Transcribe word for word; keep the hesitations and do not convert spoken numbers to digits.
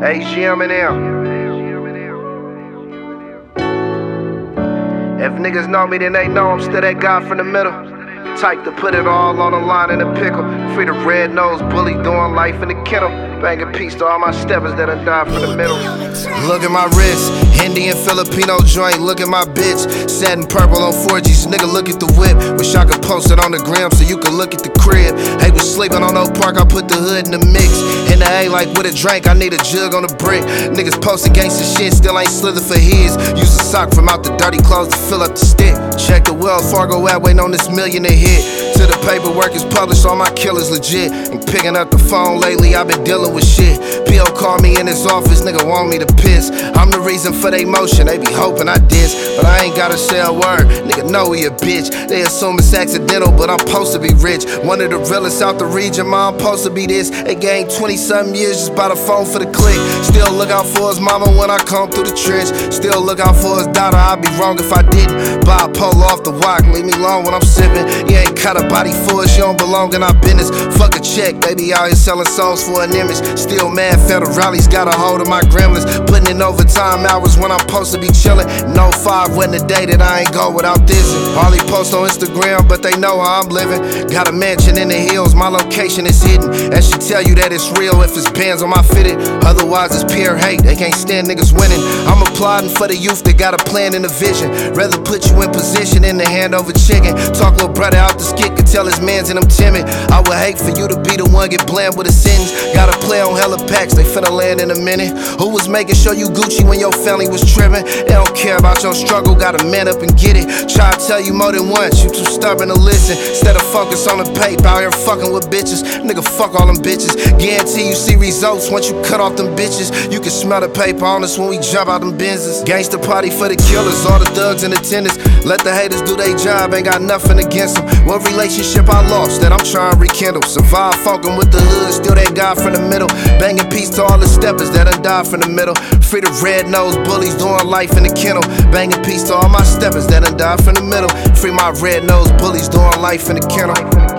A G M and M. If niggas know me, then they know I'm still that guy from the middle. Type to put it all on the line in a pickle. Free the red-nosed bully doing life in the kennel. Banging peace to all my steppers that done died from the middle. Look at my wrist, Indian Filipino joint. Look at my bitch, satin purple on four Gs. Nigga, look at the whip. Wish I could post it on the gram so you could look at the crib. Hey, was sleeping on Oak Park, I put the hood in the mix. In the A like with a drink, I need a jug on the brick. Niggas posting gangsta shit, still ain't slither for his. Use a sock from out the dirty clothes to fill up the stick. Check the Wells Fargo app, waiting on this millionaire hit. Till the paperwork is published, all my killers legit. And picking up the phone lately, I've been dealing with shit. P O called me in his office, nigga want me to piss. I'm the reason for they motion, they be hoping I diss. But I ain't gotta say a word, nigga know he a bitch. They assume it's accidental, but I'm supposed to be rich. One of the realest out the region, ma, I'm supposed to be this. They gained twenty something years just by the phone for the click. Still look out for his mama when I come through the trench. Still look out for his daughter, I'd be wrong if I didn't. Buy a pole off the walk, leave me alone when I'm sipping. You ain't cut a body for us, you don't belong in our business. Fuck a check, baby out here selling souls for an image. Still mad, federales got a hold of my gremlins. Putting in overtime hours when I'm supposed to be chilling. No five wasn't a day that I ain't go without this. Hardly post on Instagram, but they know how I'm living. Got a mansion in the hills, my location is hidden. That should tell you that it's real if it's bands on my fitted. Otherwise it's pure hate, they can't stand niggas winning. I'm applauding for the youth that got a plan and a vision. Rather put you in position than to hand over chicken. Talk little brother out the skit, can tell his mans and I'm timid. I would hate for you to be the one get bland with a sentence. Gotta play on hella packs, they finna land in a minute. Who was making sure you Gucci when your family was tripping? They don't care about your struggle, gotta man up and get it. Try to tell you more than once, you too stubborn to listen. Instead of focus on the paper, out here fucking with bitches. Nigga, fuck all them bitches. Guarantee you see results once you cut off them bitches. You can smell the paper on us when we jump out them Benzes. Gangsta party for the killers, all the thugs in attendance. Let the haters do their job, ain't got nothing against them. What relationship I lost that I'm trying to rekindle? Survive funkin' with the hood, still that guy from the middle. Banging peace to all the steppers that done died from the middle. Free the red-nosed bullies doing life in the kennel. Banging peace to all my steppers that done died from the middle. Free my red-nosed bullies doing life in the kennel.